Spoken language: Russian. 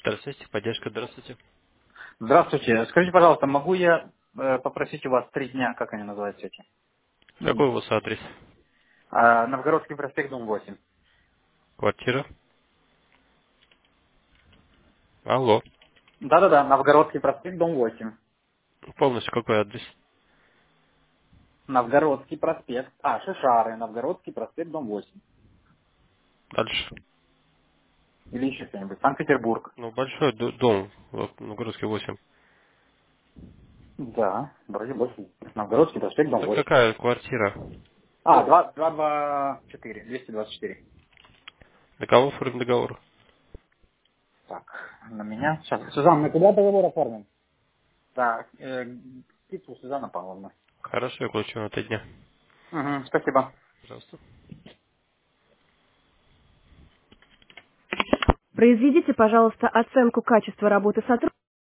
Здравствуйте, поддержка, здравствуйте. Здравствуйте. Скажите, пожалуйста, могу я попросить у вас 3 дня, как они называются эти? Какой у вас адрес? Новгородский проспект, дом 8. Квартира? Алло. Да-да-да, Новгородский проспект, дом 8. Полностью какой адрес? Новгородский проспект. Шишары, Новгородский проспект, дом 8. Дальше. Или еще что-нибудь. Санкт-Петербург. Ну, большой дом, вот, Новгородский 8. Да, вроде больше. Новгородский проспект, дом Это 8. какая квартира? 224, 224. На кого оформим договор? Так, на меня. Сейчас. Сюзанна, мы куда договор оформим? Так, Кипу Сюзанна Павловна. Хорошо, я получу на 3 дня. Угу, спасибо. Пожалуйста. Произведите, пожалуйста, оценку качества работы сотрудника.